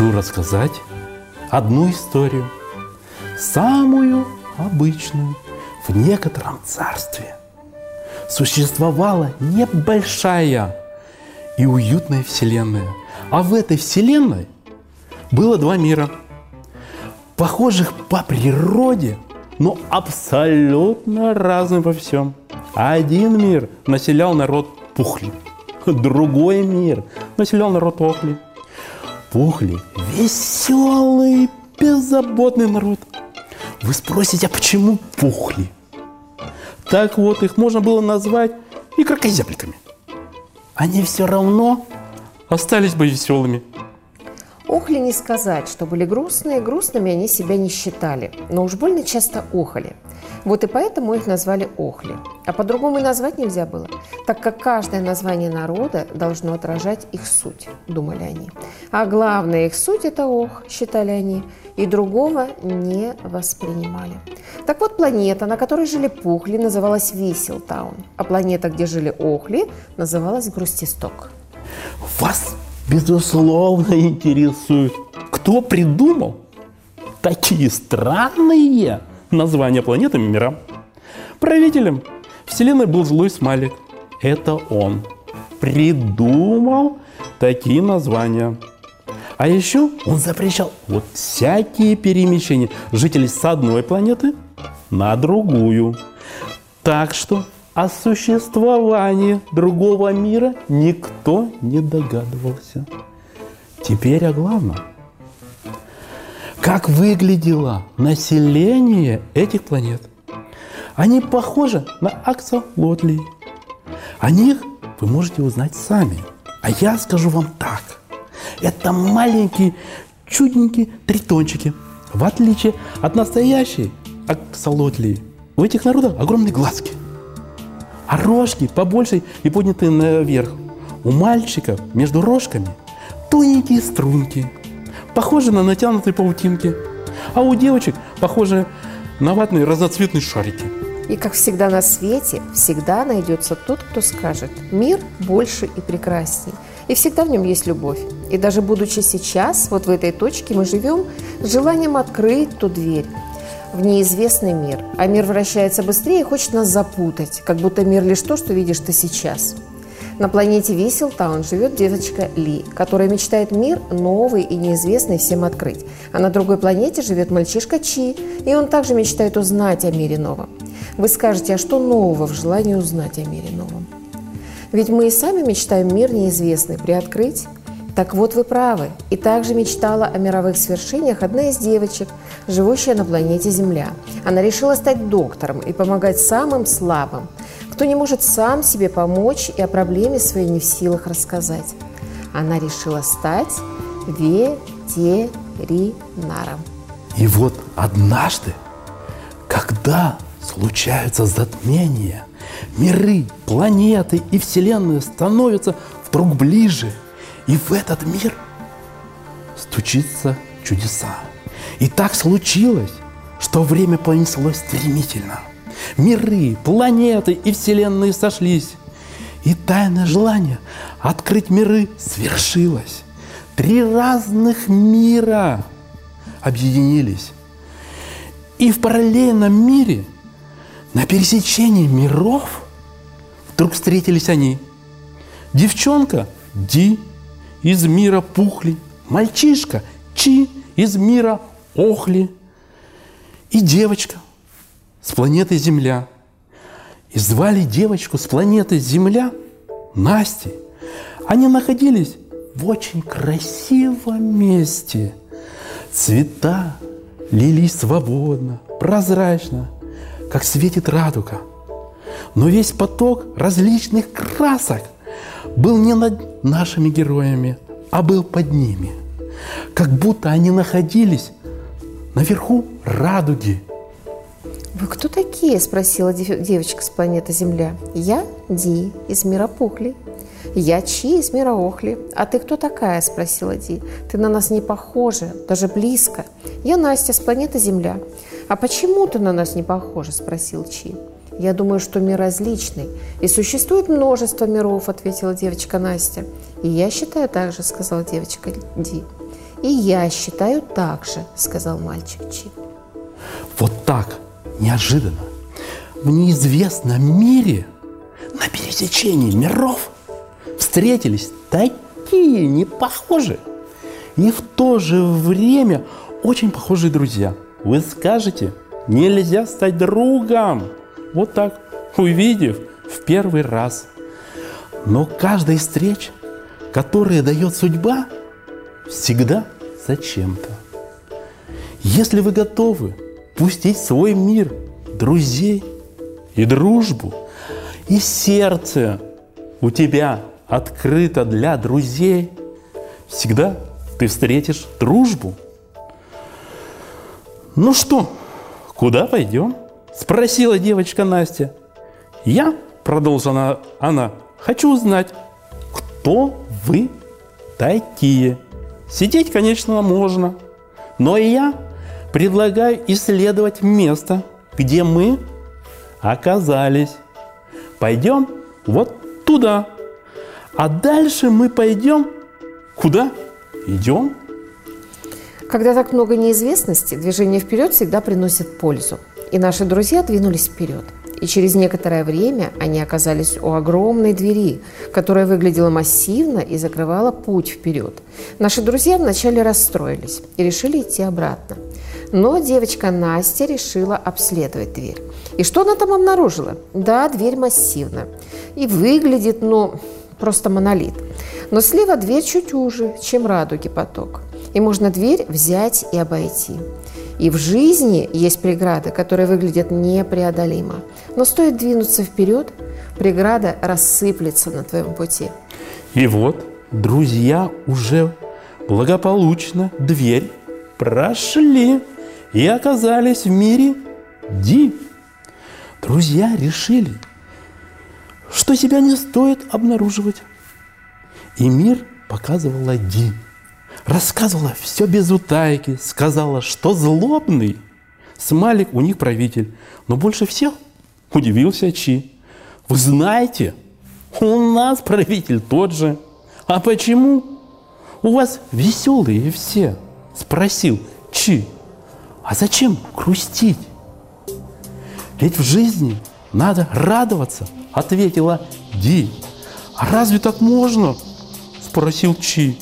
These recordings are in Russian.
хочу рассказать одну историю, самую обычную. В некотором царстве существовала небольшая и уютная вселенная. А в этой вселенной было два мира, похожих по природе, но абсолютно разных во всем. Один мир населял народ Пухли, другой мир населял народ Охли. Пухли – веселый, беззаботный народ. Вы спросите, а почему Пухли? Так вот, их можно было назвать и кракозябриками. Они все равно остались бы веселыми. Охли не сказать, что были грустные, грустными они себя не считали, но уж больно часто охали. Вот и поэтому их назвали Охли. А по-другому и назвать нельзя было, так как каждое название народа должно отражать их суть, думали они. А главная их суть – это Ох, считали они, и другого не воспринимали. Так вот, планета, на которой жили Пухли, называлась Висел-таун, а планета, где жили Охли, называлась Грустисток. Вас, безусловно, интересует, кто придумал такие странные названия планетам и мирам. Правителем Вселенной был злой смайлик. Это он придумал такие названия. А еще он запрещал вот всякие перемещения жителей с одной планеты на другую. Так что о существовании другого мира никто не догадывался. Теперь о главном. Как выглядело население этих планет? Они похожи на аксолотлей. О них вы можете узнать сами. А я скажу вам так. Это маленькие, чудненькие тритончики. В отличие от настоящей аксолотлей, у этих народов огромные глазки. А рожки побольше и поднятые наверх. У мальчиков между рожками тоненькие струнки, похожие на натянутые паутинки. А у девочек похожие на ватные разноцветные шарики. И, как всегда на свете, всегда найдется тот, кто скажет: мир больше и прекрасней. И всегда в нем есть любовь. И даже будучи сейчас, вот в этой точке, мы живем с желанием открыть ту дверь в неизвестный мир. А мир вращается быстрее и хочет нас запутать, как будто мир лишь то, что видишь ты сейчас. На планете Висел-таун живет девочка Ли, которая мечтает мир новый и неизвестный всем открыть. А на другой планете живет мальчишка Чи, и он также мечтает узнать о мире новом. Вы скажете, а что нового в желании узнать о мире новом? Ведь мы и сами мечтаем мир неизвестный приоткрыть. Так вот, вы правы. И также мечтала о мировых свершениях одна из девочек, живущая на планете Земля. Она решила стать доктором и помогать самым слабым, кто не может сам себе помочь и о проблеме своей не в силах рассказать. Она решила стать ветеринаром. И вот однажды, когда случаются затмения, миры, планеты и Вселенная становятся вдруг ближе, и в этот мир стучатся чудеса. И так случилось, что время понеслось стремительно. Миры, планеты и Вселенные сошлись. И тайное желание открыть миры свершилось. 3 разных мира объединились. И в параллельном мире, на пересечении миров, вдруг встретились они. Девчонка Ди из мира Пухли, мальчишка Чи из мира Охли и девочка с планеты Земля. И звали девочку с планеты Земля Настей. Они находились в очень красивом месте. Цвета лились свободно, прозрачно, как светит радуга. Но весь поток различных красок был не над нашими героями, а был под ними. Как будто они находились наверху радуги. «Вы кто такие?» – спросила девочка с планеты Земля. «Я Ди из мира Пухли». «Я Чи из мира Охли. А ты кто такая?» – спросила Ди. «Ты на нас не похожа, даже близко. Я Настя с планеты Земля». «А почему ты на нас не похожа?» – спросил Чи. «Я думаю, что мир различный, и существует множество миров», – ответила девочка Настя. «И я считаю так же», – сказала девочка Ди. И я считаю так же, сказал мальчик Чи. Вот так, неожиданно, в неизвестном мире, на пересечении миров, встретились такие непохожие и в то же время очень похожие друзья. Вы скажете, нельзя стать другом, вот так, увидев в первый раз. Но каждая из встреч, которые дает судьба, всегда зачем-то. Если вы готовы пустить в свой мир друзей и дружбу, и сердце у тебя открыто для друзей, всегда ты встретишь дружбу. Ну что, куда пойдем? Спросила девочка Настя. Я, продолжила она, хочу узнать, кто вы такие. Сидеть, конечно, можно, но я предлагаю исследовать место, где мы оказались. Пойдем вот туда. А дальше мы пойдем куда? Идем. Когда так много неизвестности, движение вперед всегда приносит пользу. И наши друзья двинулись вперед. И через некоторое время они оказались у огромной двери, которая выглядела массивно и закрывала путь вперед. Наши друзья вначале расстроились и решили идти обратно. Но девочка Настя решила обследовать дверь. И что она там обнаружила? Да, дверь массивная. И выглядит, просто монолит. Но слева дверь чуть уже, чем радуги поток. И можно дверь взять и обойти. И в жизни есть преграды, которые выглядят непреодолимо. Но стоит двинуться вперед, преграда рассыплется на твоем пути. И вот друзья уже благополучно дверь прошли и оказались в мире Ди. Друзья решили, что себя не стоит обнаруживать. И мир показывала Ди. Рассказывала все без утайки, сказала, что злобный смайлик у них правитель. Но больше всех удивился Чи. Вы знаете, у нас правитель тот же. А почему у вас веселые все? Спросил Чи. А зачем грустить? Ведь в жизни надо радоваться, ответила Ди. А разве так можно? Спросил Чи.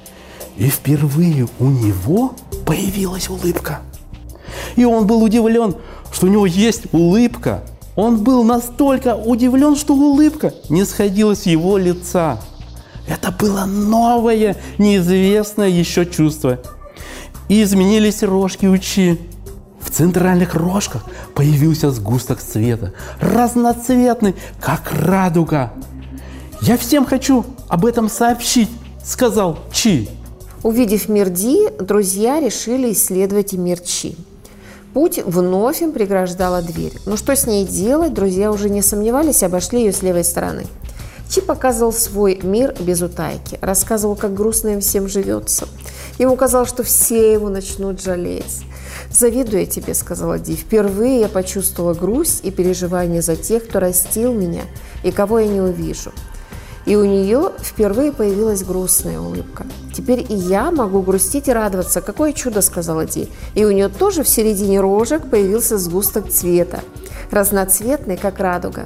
И впервые у него появилась улыбка. И он был удивлен, что у него есть улыбка. Он был настолько удивлен, что улыбка не сходила с его лица. Это было новое, неизвестное еще чувство. И изменились рожки у Чи. В центральных рожках появился сгусток света, разноцветный, как радуга. «Я всем хочу об этом сообщить», — сказал Чи. Увидев мир Ди, друзья решили исследовать и мир Чи. Путь вновь им преграждала дверь. Но что с ней делать, друзья уже не сомневались, обошли ее с левой стороны. Чи показывал свой мир без утайки, рассказывал, как грустно им всем живется. Ему казалось, что все его начнут жалеть. «Завидую я тебе», — сказала Ди. «Впервые я почувствовала грусть и переживание за тех, кто растил меня и кого я не увижу». И у нее впервые появилась грустная улыбка. «Теперь и я могу грустить и радоваться. Какое чудо», — сказала Ди. И у нее тоже в середине рожек появился сгусток цвета, разноцветный, как радуга.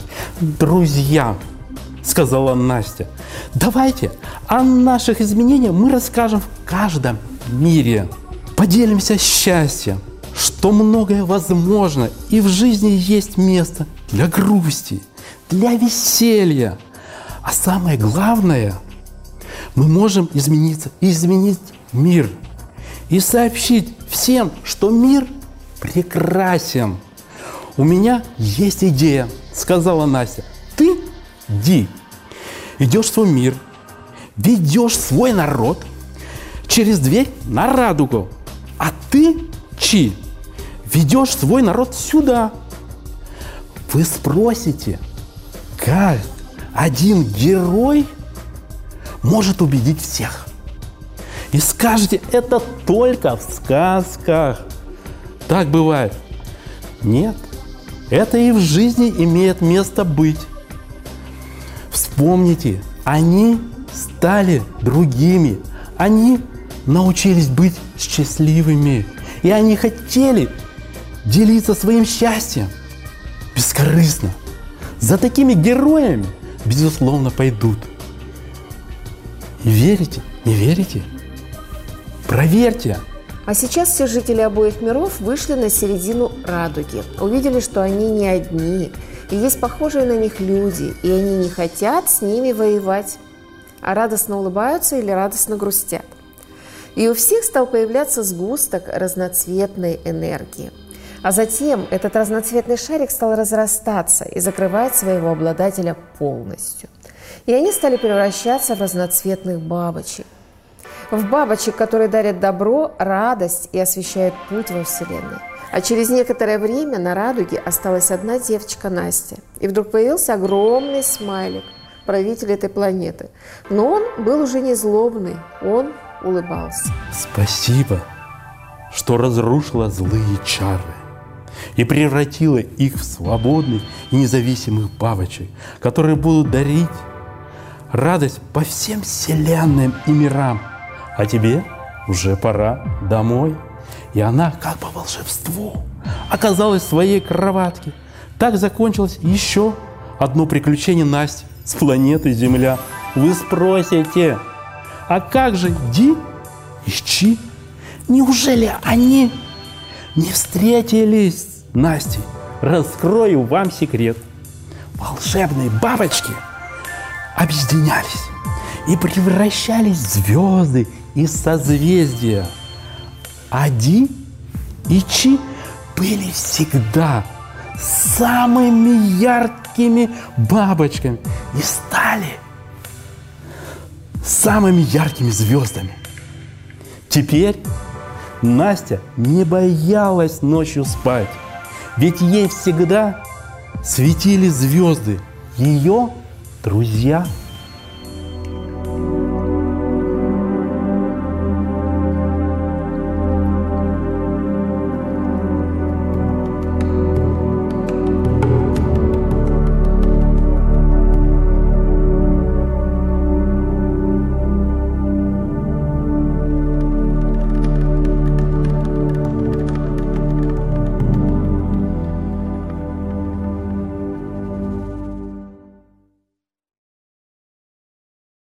«Друзья», — сказала Настя, — «давайте о наших изменениях мы расскажем в каждом мире. Поделимся счастьем, что многое возможно, и в жизни есть место для грусти, для веселья. А самое главное, мы можем измениться и изменить мир. И сообщить всем, что мир прекрасен. У меня есть идея», — сказала Настя. «Ты, Ди, идешь в свой мир, ведешь свой народ через дверь на радугу. А ты, Чи, ведешь свой народ сюда. Вы спросите, как один герой может убедить всех? И скажете, это только в сказках. Так бывает. Нет, это и в жизни имеет место быть. Вспомните, они стали другими. Они научились быть счастливыми. И они хотели делиться своим счастьем бескорыстно. За такими героями, безусловно, пойдут. И верите? Не верите? Проверьте. А сейчас все жители обоих миров вышли на середину радуги. Увидели, что они не одни, и есть похожие на них люди, и они не хотят с ними воевать, а радостно улыбаются или радостно грустят. И у всех стал появляться сгусток разноцветной энергии. А затем этот разноцветный шарик стал разрастаться и закрывать своего обладателя полностью. И они стали превращаться в разноцветных бабочек. В бабочек, которые дарят добро, радость и освещают путь во Вселенной. А через некоторое время на радуге осталась одна девочка Настя. И вдруг появился огромный смайлик, правитель этой планеты. Но он был уже не злобный, он улыбался. Спасибо, что разрушила злые чары и превратила их в свободных и независимых бабочек, которые будут дарить радость по всем вселенным и мирам. А тебе уже пора домой. И она, как по волшебству, оказалась в своей кроватке. Так закончилось еще одно приключение Насти с планеты Земля. Вы спросите, а как же Ди и Чи? Неужели они не встретились с Настей? Раскрою вам секрет. Волшебные бабочки объединялись и превращались в звезды и созвездия. А Ди и Чи были всегда самыми яркими бабочками и стали самыми яркими звездами. Теперь Настя не боялась ночью спать, ведь ей всегда светили звезды, ее друзья.